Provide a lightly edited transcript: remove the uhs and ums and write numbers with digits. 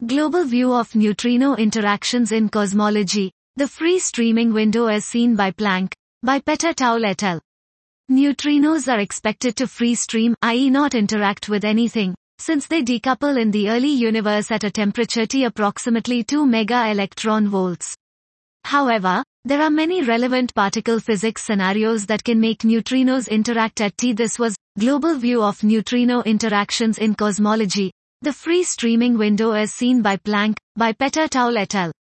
global view of neutrino interactions in cosmology. The free streaming window as seen by Planck, by Peter Taul et al. Neutrinos are expected to free stream, i.e. not interact with anything, since they decouple in the early universe at a temperature T approximately 2 MeV. However, there are many relevant particle physics scenarios that can make neutrinos interact at T. This was global view of neutrino interactions in cosmology. The free streaming window as seen by Planck, by Peter Taul et al.